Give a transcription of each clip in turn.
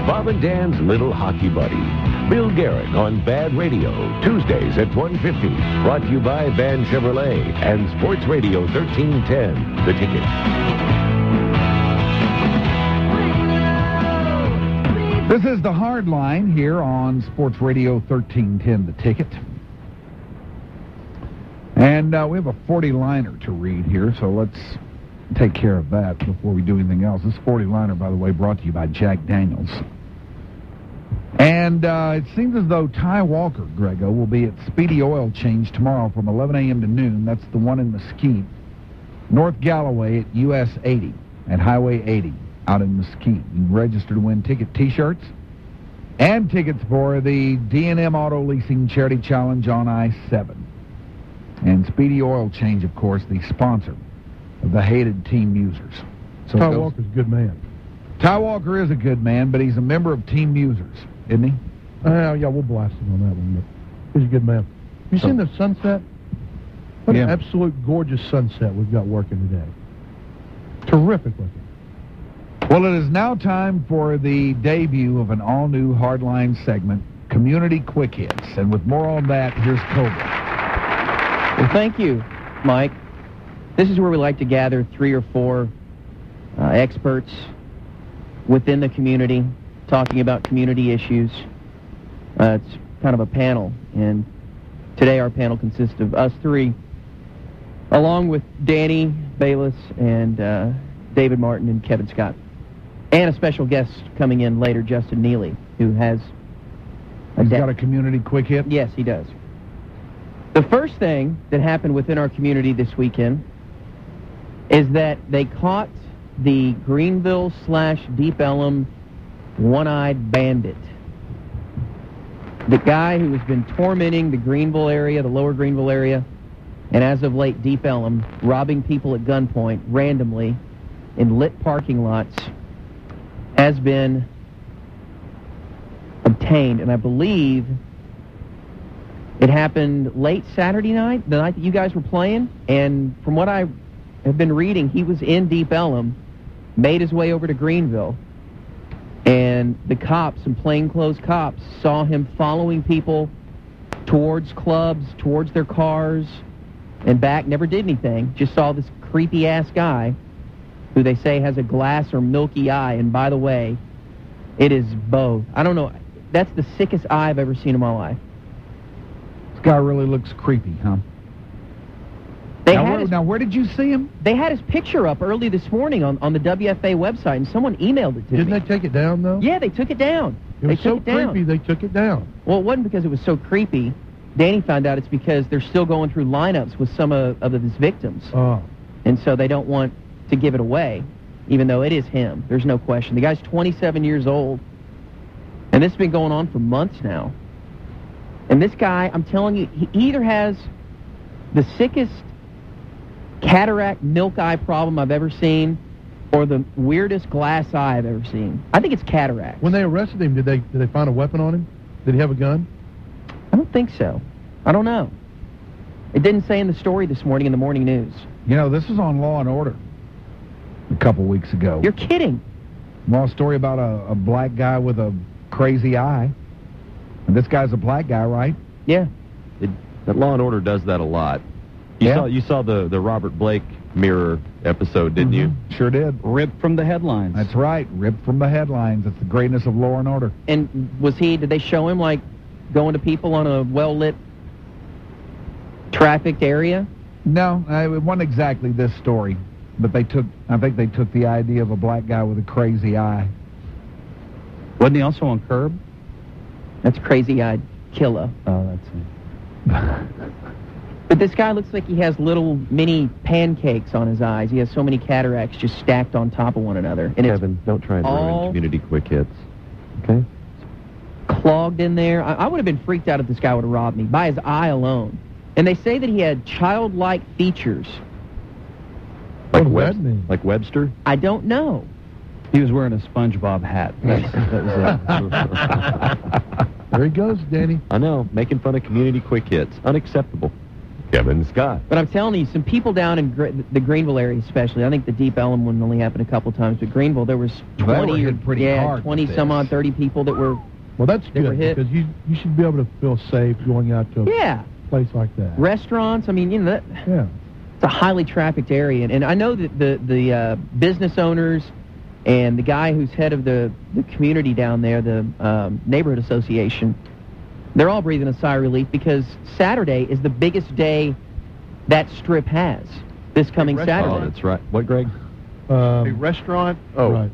Bob and Dan's Little Hockey Buddy. Bill Garrett on Bad Radio, Tuesdays at 1:50. Brought to you by Van Chevrolet and Sports Radio 1310, The Ticket. This is the Hard Line here on Sports Radio 1310, The Ticket. And we have a 40-liner to read here, so let's take care of that before we do anything else. This 40-liner, by the way, brought to you by Jack Daniels. And it seems as though Ty Walker, Grego, will be at Speedy Oil Change tomorrow from 11 a.m. to noon. That's the one in Mesquite. North Galloway at US 80, at Highway 80, out in Mesquite. You can register to win ticket T-shirts and tickets for the D&M Auto Leasing Charity Challenge on I-7. And Speedy Oil Change, of course, the sponsor of the hated Team Users. So Ty Walker's a good man. Ty Walker is a good man, but he's a member of Team Users, isn't he? Yeah, we'll blast him on that one, but he's a good man. Have you seen the sunset? What an absolute gorgeous sunset we've got working today. Terrific looking. Well, it is now time for the debut of an all-new Hardline segment, Community Quick Hits. And with more on that, here's Cobra. Well, thank you, Mike. This is where we like to gather 3 or 4 experts within the community talking about community issues. It's kind of a panel, and today our panel consists of us 3, along with Danny Bayless and David Martin and Kevin Scott, and a special guest coming in later, Justin Neely, who has got a community quick hit? Yes, he does. The first thing that happened within our community this weekend is that they caught the Greenville/Deep Ellum one-eyed bandit. The guy who has been tormenting the Greenville area, the lower Greenville area, and as of late, Deep Ellum, robbing people at gunpoint randomly in lit parking lots, has been obtained. And I believe it happened late Saturday night, the night that you guys were playing. And from what I have been reading, he was in Deep Ellum, made his way over to Greenville, and the cops, some plainclothes cops, saw him following people towards clubs, towards their cars, and back. Never did anything. Just saw this creepy-ass guy who they say has a glass or milky eye. And by the way, it is both. I don't know. That's the sickest eye I've ever seen in my life. This guy really looks creepy, huh? Now, where did you see him? They had his picture up early this morning on the WFA website, and someone emailed it to me. Didn't they take it down, though? Yeah, they took it down. It was so creepy, they took it down. Well, it wasn't because it was so creepy. Danny found out it's because they're still going through lineups with some of his victims. Oh. And so they don't want to give it away, even though it is him. There's no question. The guy's 27 years old, and this has been going on for months now. And this guy, I'm telling you, he either has the sickest cataract milk eye problem I've ever seen, or the weirdest glass eye I've ever seen. I think it's cataract. When they arrested him, did they find a weapon on him? Did he have a gun? I don't think so. I don't know. It didn't say in the story this morning in the morning news. You know, this was on Law and Order a couple weeks ago. You're kidding. Well, a story about a black guy with a crazy eye. And this guy's a black guy, right? Yeah. That Law and Order does that a lot. You saw the Robert Blake Mirror episode, didn't you? Sure did. Ripped from the headlines. That's right. Ripped from the headlines. It's the greatness of Law and Order. And did they show him, like, going to people on a well-lit, trafficked area? No, it wasn't exactly this story. But I think they took the idea of a black guy with a crazy eye. Wasn't he also on Curb? That's Crazy-Eyed Killer. Oh, that's it. But this guy looks like he has little mini pancakes on his eyes. He has so many cataracts just stacked on top of one another. And Kevin, don't try and ruin community quick hits. Okay? Clogged in there. I would have been freaked out if this guy would have robbed me by his eye alone. And they say that he had childlike features. What does that mean? Like Webster? I don't know. He was wearing a SpongeBob hat. That was it. There he goes, Danny. I know. Making fun of community quick hits. Unacceptable. Kevin Scott. But I'm telling you, some people down in the Greenville area especially, I think the Deep Ellum one only happened a couple times, but Greenville, there was 20 or hard 20 some odd 30 people that were Well, that's They were good, hit. because you should be able to feel safe going out to a place like that. Restaurants, I mean, you know, Yeah. it's a highly trafficked area. And I know that the business owners and the guy who's head of the community down there, the neighborhood association, they're all breathing a sigh of relief because Saturday is the biggest day that strip has, this coming Saturday. Oh, that's right. What, Greg? A restaurant? Oh. Right.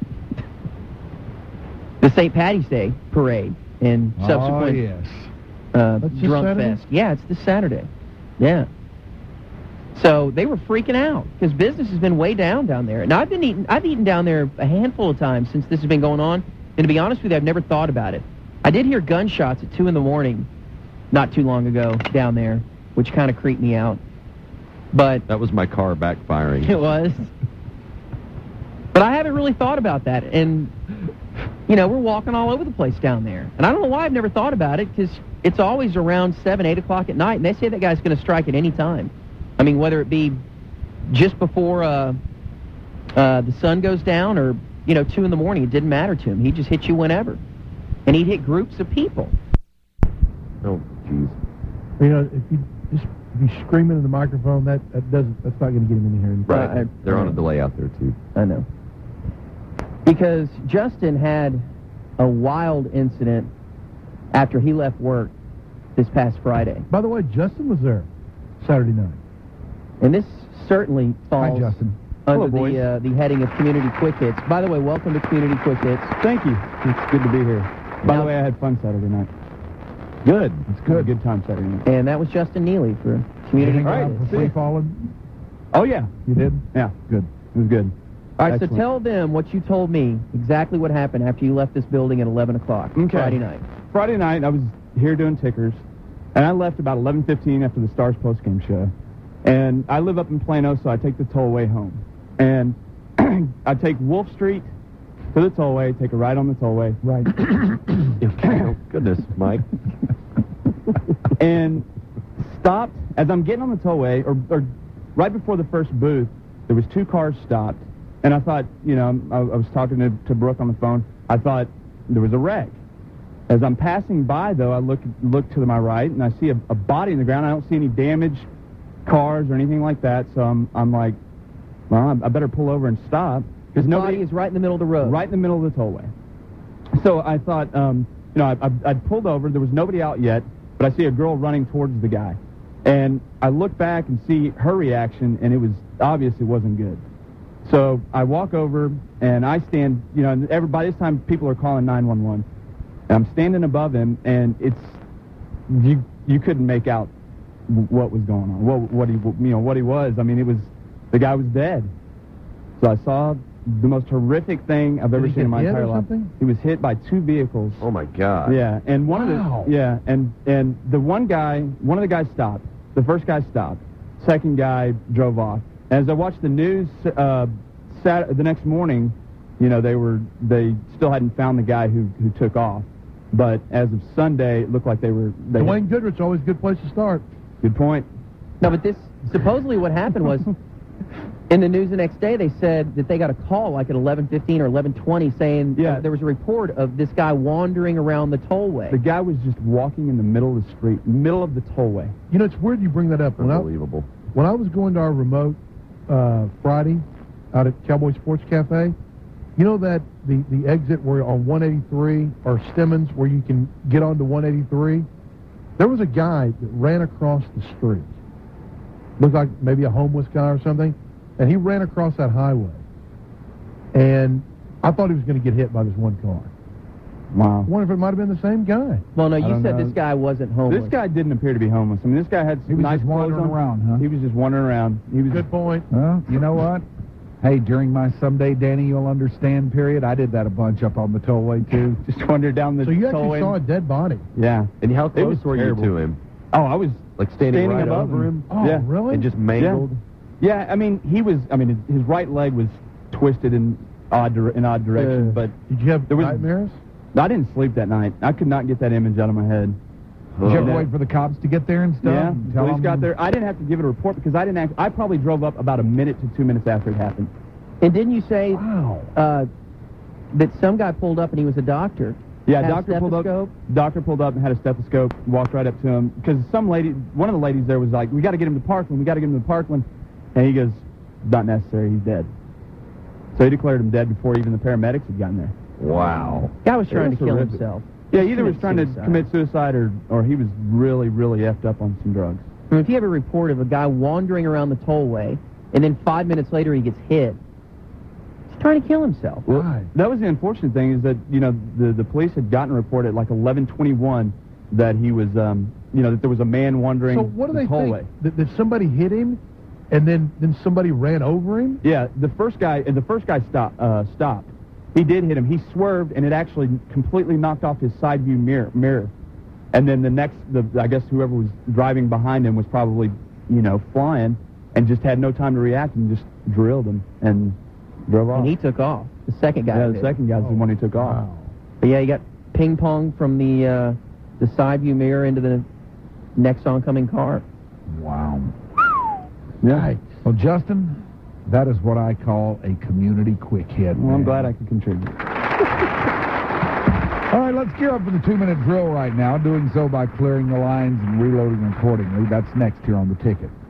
The St. Patty's Day parade and subsequent yes. That's this drunk Saturday? fest. Yeah, it's this Saturday. Yeah. So they were freaking out because business has been way down there. And I've eaten down there a handful of times since this has been going on. And to be honest with you, I've never thought about it. I did hear gunshots at 2 in the morning not too long ago down there, which kind of creeped me out. But That was my car backfiring. it was. But I haven't really thought about that. And, you know, we're walking all over the place down there. And I don't know why I've never thought about it, because it's always around 7, 8 o'clock at night, and they say that guy's going to strike at any time. I mean, whether it be just before the sun goes down or, 2 in the morning, it didn't matter to him. He'd just hit you whenever. And he'd hit groups of people. Oh, jeez. You know, if you screaming in the microphone, that's not going to get him in here. Right. They're on a delay out there, too. I know. Because Justin had a wild incident after he left work this past Friday. By the way, Justin was there Saturday night. And this certainly falls Hi, Justin. under Hello, the heading of Community Quick Hits. By the way, welcome to Community Quick Hits. Thank you. It's good to be here. By the way, I had fun Saturday night. Good. It's good. A good time Saturday night. And that was Justin Neely for Community Anything Quick out Hits. for free falling? Oh, yeah. You did? Yeah. Good. It was good. All right, Excellent. so tell them what you told me, exactly what happened after you left this building at 11 o'clock Okay. Friday night. Friday night, I was here doing tickers, and I left about 11:15 after the Stars postgame show. And I live up in Plano, so I take the tollway home. And I take Wolf Street to the tollway, take a ride on the tollway. Right. Oh, goodness, Mike. And stopped, as I'm getting on the tollway, or right before the first booth, there was 2 cars stopped. And I thought, I was talking to Brooke on the phone. I thought there was a wreck. As I'm passing by, though, I look to my right, and I see a body in the ground. I don't see any damaged cars or anything like that. So I'm like, well, I better pull over and stop. His body is right in the middle of the road. Right in the middle of the tollway. So I thought, I'd pulled over. There was nobody out yet, but I see a girl running towards the guy. And I look back and see her reaction, and it was obvious it wasn't good. So I walk over, and I stand, by this time people are calling 911. And I'm standing above him, and you couldn't make out what was going on, what he was. I mean, the guy was dead. So I saw the most horrific thing I've ever he seen in my get hit entire or life. something? He was hit by 2 vehicles. Oh, my God. Yeah, and one Wow. of the one of the guys stopped. The first guy stopped. Second guy drove off. As I watched the news the next morning, they still hadn't found the guy who took off. But as of Sunday, it looked like they Dwayne Goodrich, always a good place to start. Good point. No, but this, supposedly what happened was, in the news the next day, they said that they got a call like at 11:15 or 11:20 saying there was a report of this guy wandering around the tollway. The guy was just walking in the middle of the street, middle of the tollway. It's weird you bring that up. Unbelievable. When I was going to our remote Friday out at Cowboy Sports Cafe, that the exit where on 183 or Stemmons where you can get onto 183, there was a guy that ran across the street. Looked like maybe a homeless guy or something, and he ran across that highway. And I thought he was going to get hit by this one car. Wow. I wonder if it might have been the same guy. Well, no, you don't said know. this guy wasn't homeless. This guy didn't appear to be homeless. I mean, this guy had He was nice just clothes wandering on. around, huh? He was just wandering around. He was Good point. Well, you know what? Hey, during my Someday Danny You'll Understand period, I did that a bunch up on the tollway, too. just wandered down the So you actually tollway. saw a dead body. Yeah. And how It close was were terrible. you to him? Oh, I was Like standing right above over him? Oh, Yeah. really? And just mangled? Yeah, I mean, his right leg was twisted in odd directions, but Did you have there was- nightmares? I didn't sleep that night. I could not get that image out of my head. Did you ever wait for the cops to get there and stuff? Yeah, and tell police them? got there. I didn't have to give it a report because I probably drove up about a minute to 2 minutes after it happened. And didn't you say Wow. that some guy pulled up and he was a doctor? Yeah, Had a doctor pulled up. stethoscope? Doctor pulled up and had a stethoscope. Walked right up to him because one of the ladies there was like, "We got to get him to Parkland. We got to get him to Parkland." And he goes, "Not necessary. He's dead." So he declared him dead before even the paramedics had gotten there. Wow. Guy was trying It to was kill horrific. himself. Yeah, either was Commit trying to suicide. commit suicide or he was really, really effed up on some drugs. I mean, if you have a report of a guy wandering around the tollway and then 5 minutes later he gets hit, he's trying to kill himself. Well, Right. that was the unfortunate thing is that, the police had gotten a report at like 11:21 that he was, that there was a man wandering So what do the they tollway. think? That somebody hit him, and then somebody ran over him? Yeah, the first guy stopped. He did hit him. He swerved, and it actually completely knocked off his side view mirror. And then I guess whoever was driving behind him was probably, flying, and just had no time to react and just drilled him and drove off. And he took off. The second guy Yeah, the did. second guy's the one who took off. Wow. But yeah, you got ping pong from the side view mirror into the next oncoming car. Wow. Yeah. Well, Justin, that is what I call a community quick hit. Well, I'm man. glad I could contribute. All right, let's gear up for the 2-minute drill right now, doing so by clearing the lines and reloading accordingly. That's next here on The Ticket.